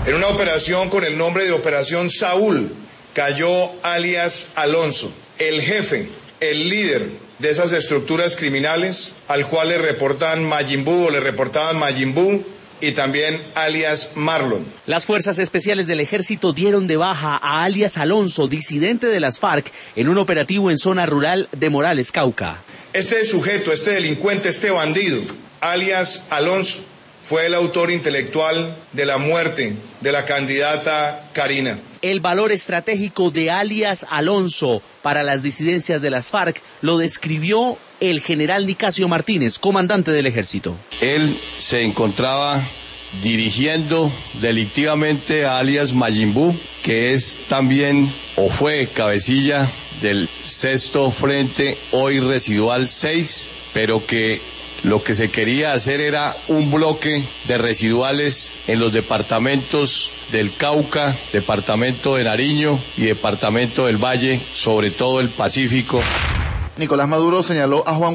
En una operación con el nombre de Operación Saúl, cayó alias Alonso, el jefe, el líder de esas estructuras criminales, al cual le reportaban Majin Buu, y también alias Marlon. Las fuerzas especiales del ejército dieron de baja a alias Alonso, disidente de las FARC, en un operativo en zona rural de Morales, Cauca. Este sujeto, este delincuente, este bandido, alias Alonso, fue el autor intelectual de la muerte de la candidata Karina. El valor estratégico de alias Alonso para las disidencias de las FARC lo describió el general Nicasio Martínez, comandante del ejército. Él se encontraba dirigiendo delictivamente a alias Majin Buu, que es también o fue cabecilla del 6º Frente, hoy Residual 6, pero que lo que se quería hacer era un bloque de residuales en los departamentos del Cauca, departamento de Nariño y departamento del Valle, sobre todo el Pacífico. Nicolás Maduro señaló a Juan